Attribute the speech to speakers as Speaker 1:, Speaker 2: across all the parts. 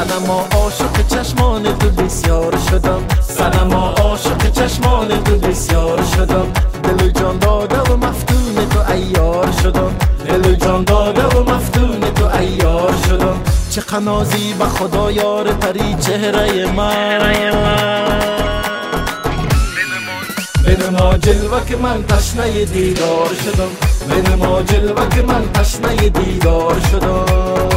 Speaker 1: صنما عاشق چشمان تو بسیار شدم، صنما عاشق چشمان تو بسیار شدم. دل و جان داده و مفتون تو عیار شدم، دل و جان داده و مفتون تو عیار شدم. چه قنازی به خدا یار پری چهره من، بنما جلوه که من تشنه دیدار شدم، بنما جلوه که من تشنه دیدار شدم.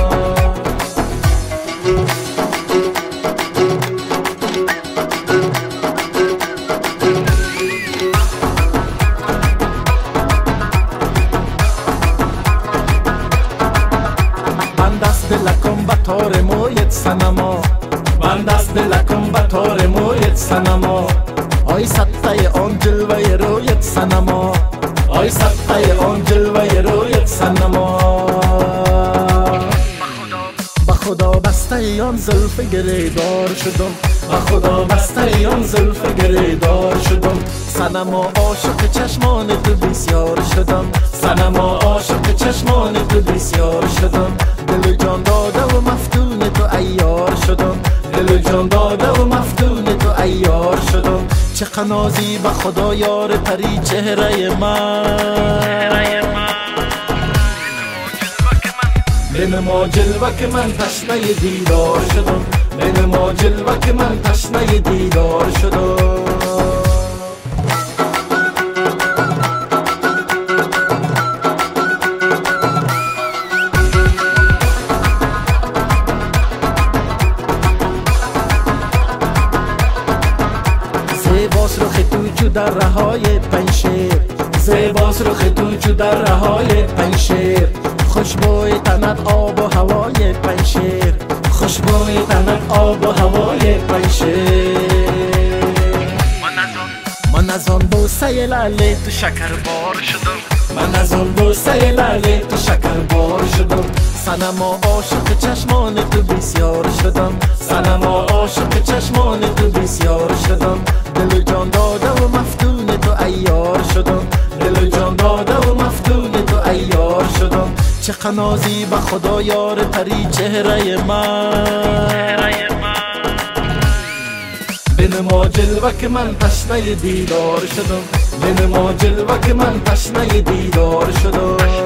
Speaker 1: بند است دلکم به تار مویت صنما، بند است دلکم به تار مویت صنما. آی سطح آن جلوه رویت صنما، آی سطح آن جلوه رویت صنما. به خدا بسته آن زلف گریدار شدم، به خدا بسته آن زلف گریدار شدم. صنما عاشق چشمان تو بسیار شدم، صنما عاشق چشمان تو بسیار شدم. دل و جان داده و مفتون تو عیار شدم، دل و جان داده و مفتون تو عیار شدم. چه قنازی به خدا یار پری چهره من، بنما جلوه که من تشنه دیدار شدم، بنما جلوه که من تشنه دیدار شدم. زیباس رخ تو چو در رهای پنشیر، زیباس رخ تو چو در رهای پنشیر. خوشبوی تنت آب و هوای پنشیر، خوشبوی تنت آب و هوای پنشیر. من از آن بوسه لاله تو شکر بار شدم، من از آن بوسه لاله تو شکر بار شدم. صنما عاشق چشمان تو بسیار شدم، صنما عاشق چشمان تو بسیار شدم. دل و جان داده و مفتون تو عیار شدم، دل و جان داده و مفتون تو عیار شدم. چه قنازی به خدا یار پری چهره من، بنما جلوه که من تشنه دیدار شدم، بنما جلوه که من تشنه دیدار شدم.